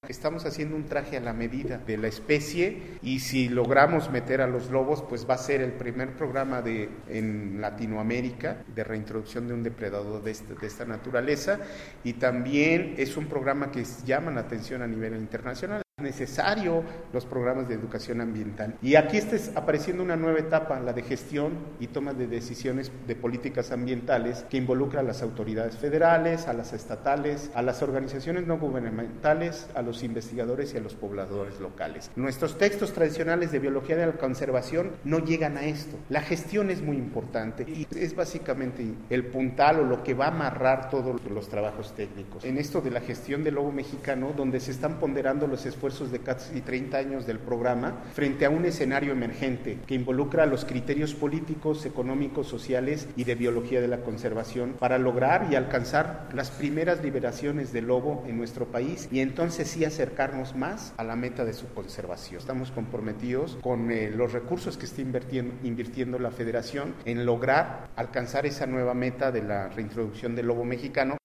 Estamos haciendo un traje a la medida de la especie y si logramos meter a los lobos, pues va a ser el primer programa en Latinoamérica de reintroducción de un depredador de esta naturaleza, y también es un programa que llama la atención a nivel internacional. Es necesario los programas de educación ambiental. Y aquí está apareciendo una nueva etapa, la de gestión y toma de decisiones de políticas ambientales, que involucra a las autoridades federales, a las estatales, a las organizaciones no gubernamentales, a los investigadores y a los pobladores locales. Nuestros textos tradicionales de biología de la conservación no llegan a esto. La gestión es muy importante y es básicamente el puntal o lo que va a amarrar todos los trabajos técnicos. En esto de la gestión del lobo mexicano, donde se están ponderando los esfuerzos de casi 30 años del programa frente a un escenario emergente que involucra los criterios políticos, económicos, sociales y de biología de la conservación para lograr y alcanzar las primeras liberaciones del lobo en nuestro país y entonces sí acercarnos más a la meta de su conservación. Estamos comprometidos con los recursos que está invirtiendo la Federación en lograr alcanzar esa nueva meta de la reintroducción del lobo mexicano,